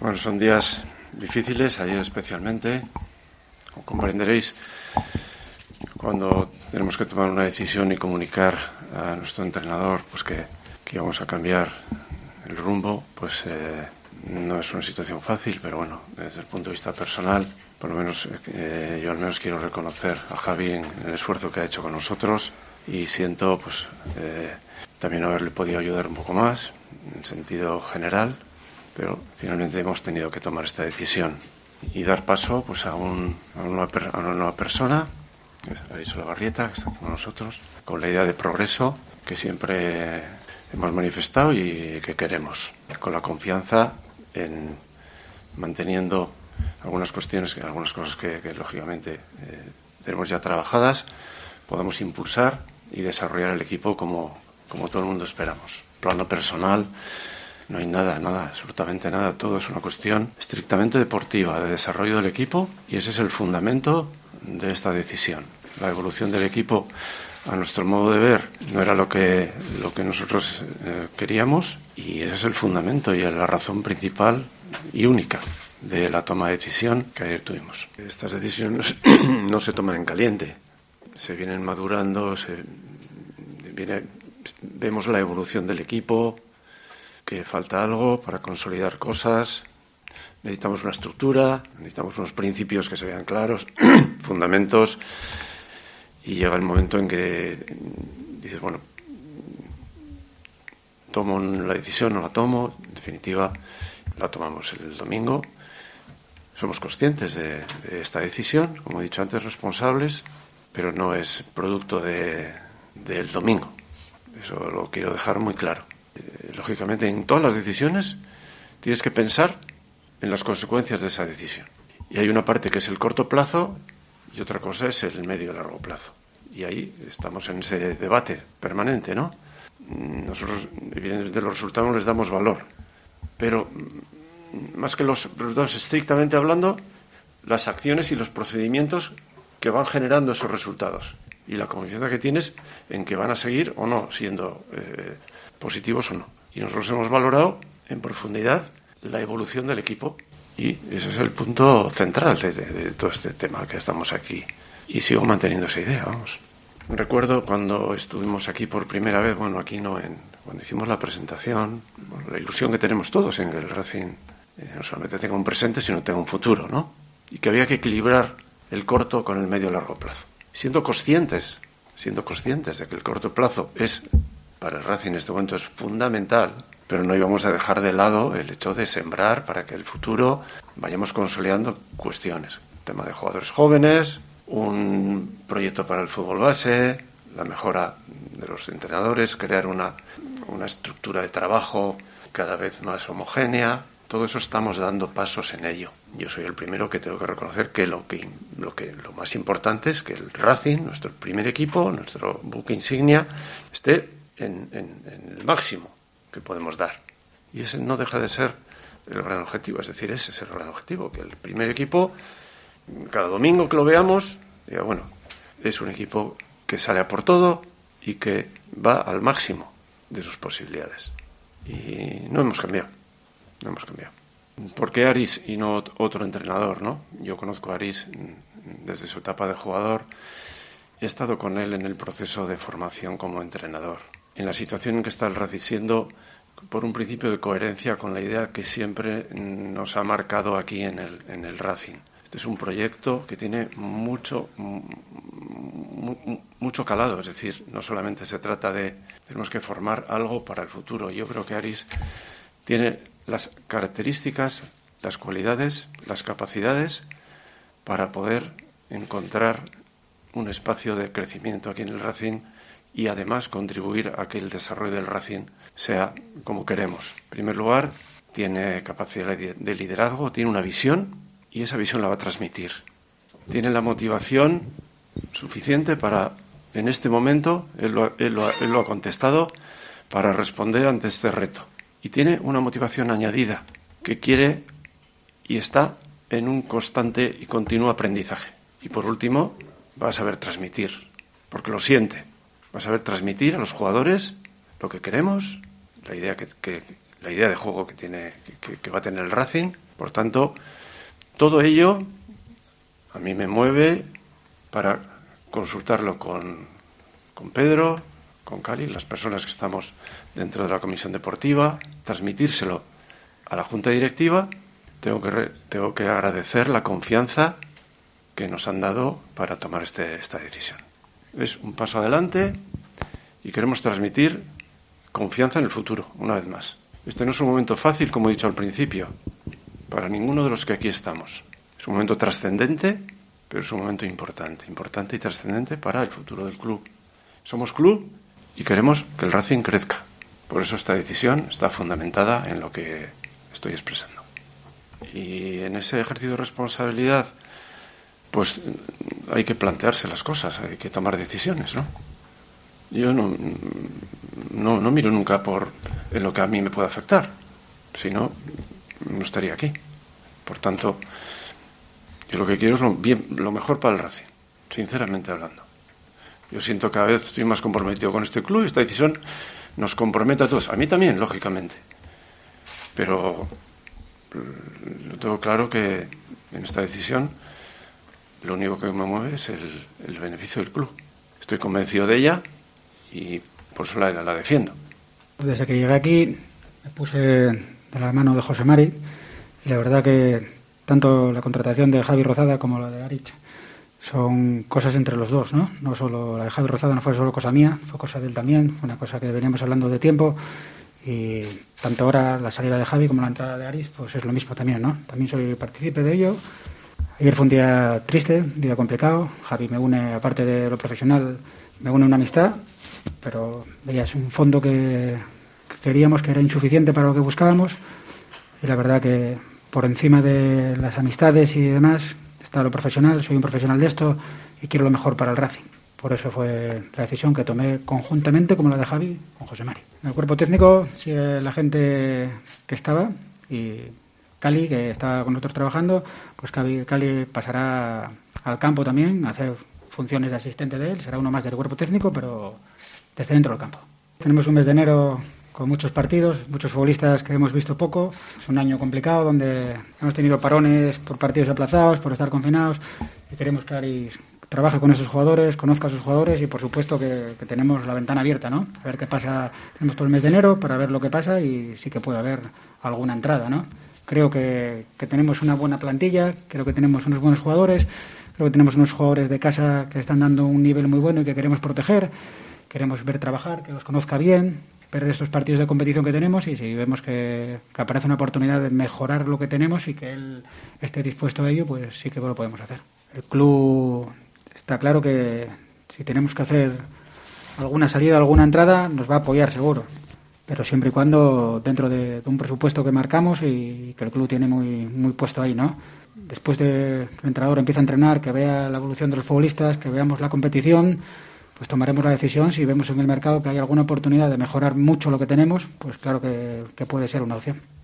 Bueno, son días difíciles, ayer especialmente. Como comprenderéis, cuando tenemos que tomar una decisión y comunicar a nuestro entrenador pues que íbamos a cambiar el rumbo, pues no es una situación fácil, pero bueno, desde el punto de vista personal, por lo menos yo al menos quiero reconocer a Javi en el esfuerzo que ha hecho con nosotros y siento pues también haberle podido ayudar un poco más en sentido general, pero finalmente hemos tenido que tomar esta decisión y dar paso pues a una nueva persona, que es Aris Olavarrieta, que está con nosotros, con la idea de progreso que siempre hemos manifestado y que queremos, con la confianza en manteniendo algunas cosas que lógicamente tenemos ya trabajadas, podamos impulsar y desarrollar el equipo como todo el mundo esperamos. Plano personal, no hay nada, absolutamente nada. Todo es una cuestión estrictamente deportiva, de desarrollo del equipo, y ese es el fundamento de esta decisión. La evolución del equipo, a nuestro modo de ver, no era lo que nosotros queríamos, y ese es el fundamento y la razón principal y única de la toma de decisión que ayer tuvimos. Estas decisiones no se toman en caliente, se vienen madurando, vemos la evolución del equipo, que falta algo para consolidar cosas, necesitamos una estructura, necesitamos unos principios que se vean claros, fundamentos, y llega el momento en que dices, bueno, ¿tomo la decisión o no la tomo? En definitiva, la tomamos el domingo. Somos conscientes de esta decisión, como he dicho antes, responsables, pero no es producto del domingo. Eso lo quiero dejar muy claro. Lógicamente, en todas las decisiones tienes que pensar en las consecuencias de esa decisión. Y hay una parte que es el corto plazo y otra cosa es el medio y largo plazo. Y ahí estamos en ese debate permanente, ¿no? Nosotros, evidentemente, los resultados les damos valor, pero más que los resultados estrictamente hablando, las acciones y los procedimientos que van generando esos resultados y la confianza que tienes en que van a seguir o no siendo positivos o no. Y nosotros hemos valorado en profundidad la evolución del equipo y ese es el punto central de todo este tema que estamos aquí. Y sigo manteniendo esa idea, vamos. Recuerdo cuando estuvimos aquí por primera vez, bueno, aquí no, cuando hicimos la presentación, bueno, la ilusión que tenemos todos en que el Racing no solamente tenga un presente, sino tenga un futuro, ¿no? Y que había que equilibrar el corto con el medio y largo plazo. Siendo conscientes de que el corto plazo es, para el Racing en este momento es fundamental, pero no íbamos a dejar de lado el hecho de sembrar para que el futuro vayamos consolidando cuestiones. Tema de jugadores jóvenes, un proyecto para el fútbol base, la mejora de los entrenadores, crear una estructura de trabajo cada vez más homogénea. Todo eso estamos dando pasos en ello. Yo soy el primero que tengo que reconocer que lo más importante es que el Racing, nuestro primer equipo, nuestro buque insignia, esté en el máximo que podemos dar. Y ese no deja de ser el gran objetivo, es decir, ese es el gran objetivo, que el primer equipo, cada domingo que lo veamos, diga, bueno, es un equipo que sale a por todo y que va al máximo de sus posibilidades. Y no hemos cambiado. ¿Por qué Aris y no otro entrenador, no? Yo conozco a Aris desde su etapa de jugador. He estado con él en el proceso de formación como entrenador. En la situación en que está el Racing, siendo por un principio de coherencia con la idea que siempre nos ha marcado aquí en el Racing. Este es un proyecto que tiene mucho calado, es decir, no solamente se trata de tenemos que formar algo para el futuro. Yo creo que Aris tiene las características, las cualidades, las capacidades para poder encontrar un espacio de crecimiento aquí en el Racing y además contribuir a que el desarrollo del Racing sea como queremos. En primer lugar, tiene capacidad de liderazgo, tiene una visión y esa visión la va a transmitir. Tiene la motivación suficiente para, en este momento, él lo ha contestado, para responder ante este reto. Y tiene una motivación añadida, que quiere y está en un constante y continuo aprendizaje. Y por último, va a saber transmitir, porque lo siente. Va a saber transmitir a los jugadores lo que queremos, la idea de juego que va a tener el Racing, Por tanto, todo ello a mí me mueve para consultarlo con Pedro, con Cali, las personas que estamos dentro de la comisión deportiva, transmitírselo a la junta directiva. Tengo que agradecer la confianza que nos han dado para tomar esta decisión. Es un paso adelante y queremos transmitir confianza en el futuro, una vez más. Este no es un momento fácil, como he dicho al principio, para ninguno de los que aquí estamos. Es un momento trascendente, pero es un momento importante y trascendente para el futuro del club. Somos club y queremos que el Racing crezca. Por eso esta decisión está fundamentada en lo que estoy expresando. Y en ese ejercicio de responsabilidad, pues hay que plantearse las cosas, hay que tomar decisiones, ¿no? Yo no miro nunca en lo que a mí me puede afectar, si no estaría aquí. Por tanto, yo lo que quiero es lo mejor para el Racing, sinceramente hablando. Yo siento que cada vez estoy más comprometido con este club y esta decisión nos compromete a todos. A mí también, lógicamente. Pero lo tengo claro que en esta decisión lo único que me mueve es el beneficio del club. Estoy convencido de ella y por eso la defiendo. Desde que llegué aquí me puse de la mano de José Mari y la verdad que tanto la contratación de Javi Rozada como la de Arich son cosas entre los dos, ¿no? No solo la de Javi Rozada no fue solo cosa mía, fue cosa de él también, fue una cosa que veníamos hablando de tiempo y tanto ahora la salida de Javi como la entrada de Arich pues es lo mismo también, ¿no? También soy partícipe de ello. Ayer fue un día triste, un día complicado. Javi me une, aparte de lo profesional, me une una amistad, pero veías un fondo que queríamos que era insuficiente para lo que buscábamos y la verdad que por encima de las amistades y demás está lo profesional, soy un profesional de esto y quiero lo mejor para el Racing. Por eso fue la decisión que tomé conjuntamente, como la de Javi, con José Mari. En el cuerpo técnico sigue la gente que estaba y Cali, que estaba con nosotros trabajando, pues Cali pasará al campo también a hacer funciones de asistente de él, será uno más del cuerpo técnico, pero desde dentro del campo. Tenemos un mes de enero con muchos partidos, muchos futbolistas que hemos visto poco. Es un año complicado donde hemos tenido parones por partidos aplazados, por estar confinados y queremos que Aris trabaje con esos jugadores, conozca a sus jugadores y por supuesto que tenemos la ventana abierta, ¿no? A ver qué pasa, tenemos todo el mes de enero para ver lo que pasa y sí que puede haber alguna entrada, ¿no? Creo que tenemos una buena plantilla, creo que tenemos unos buenos jugadores, creo que tenemos unos jugadores de casa que están dando un nivel muy bueno y que queremos proteger, queremos ver trabajar, que los conozca bien, ver estos partidos de competición que tenemos y si vemos que aparece una oportunidad de mejorar lo que tenemos y que él esté dispuesto a ello, pues sí que lo podemos hacer. El club está claro que si tenemos que hacer alguna salida, alguna entrada, nos va a apoyar seguro, pero siempre y cuando dentro de un presupuesto que marcamos y que el club tiene muy puesto ahí, ¿no? Después de que el entrenador empiece a entrenar, que vea la evolución de los futbolistas, que veamos la competición, pues tomaremos la decisión. Si vemos en el mercado que hay alguna oportunidad de mejorar mucho lo que tenemos, pues claro que puede ser una opción.